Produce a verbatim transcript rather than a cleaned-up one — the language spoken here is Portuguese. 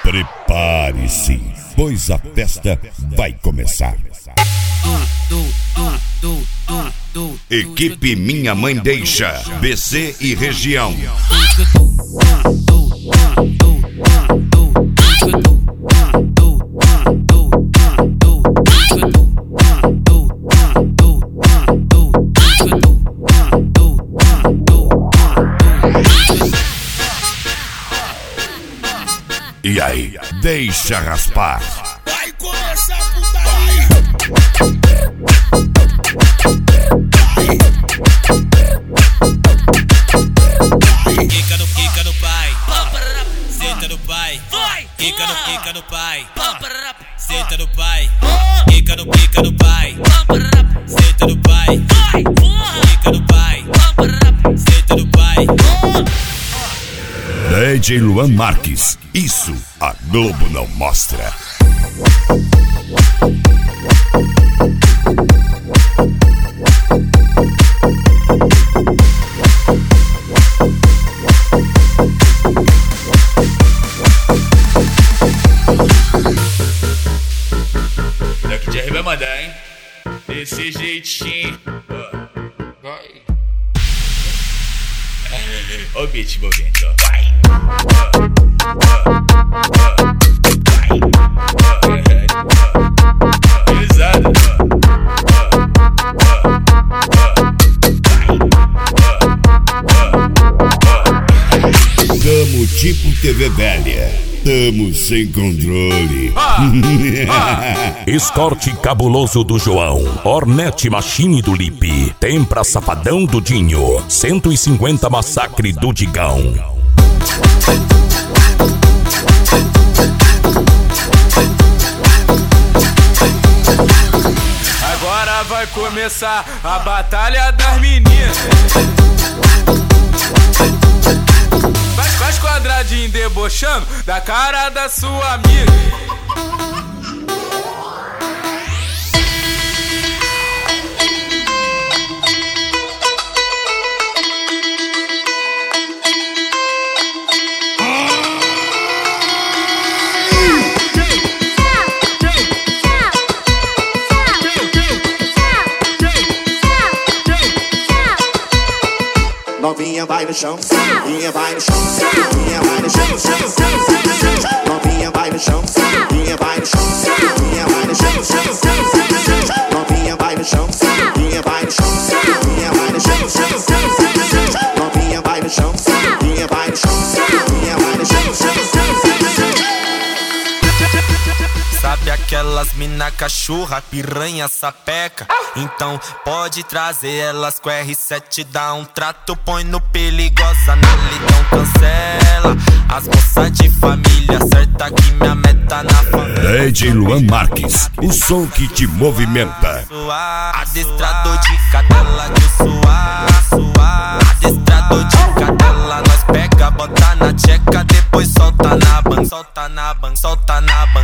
Prepare-se, pois a festa vai começar. Equipe Minha Mãe Deixa, B C e região. E aí, deixa raspar. Vai começar a putaria. Quica no quica no pai, senta no pai. Quica no quica no pai, senta no pai. Quica no quica no pai, senta no pai. Quica no pai, senta no pai. D J Luan Marques, isso a Globo não mostra. Daqui de R vai mandar, hein? Desse jeitinho. Vai. Ó o beat envolvente, ó. Vai. Pesado. Tamo tipo T V velha. Tamo sem controle. Escorte cabuloso do João, Hornet Machine do Lipe, Tempra Safadão do Dinho, cento e cinquenta Massacre do Digão. Agora vai começar a batalha das meninas. Faz, faz quadradinho debochando da cara da sua amiga. Novinha vai no chão, novinha vai no chão, novinha vai no chão, novinha vai no chão, novinha vai no chão, novinha vai no chão, novinha vai no chão, novinha vai no chão, novinha vai no chão, novinha vai no chão, novinha vai no chão, novinha vai no chão. Sabe aquelas mina cachorra, piranha, sapeca? Então pode trazer elas com R sete, dá um trato, põe no perigosa, na lidão cancela. As moças de família, certa que minha meta na família. D J Luan Marques, o som que te movimenta. Adestrador de cadela de suar, suar. Adestrador de cadela, nós pega, bota na tcheca, depois solta na ban, solta na ban, solta na ban.